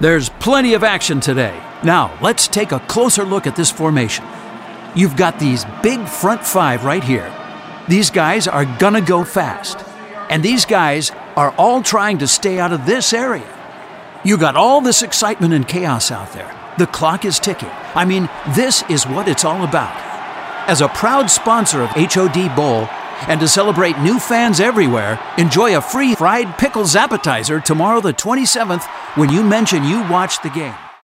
There's plenty of action today. Now, let's take a closer look at this formation. You've got these big front five right here. These guys are gonna go fast. And these guys are all trying to stay out of this area. You got all this excitement and chaos out there. The clock is ticking. I mean, this is what it's all about. As a proud sponsor of HOD Bowl, and to celebrate new fans everywhere, enjoy a free fried pickles appetizer tomorrow the 27th when you mention you watched the game.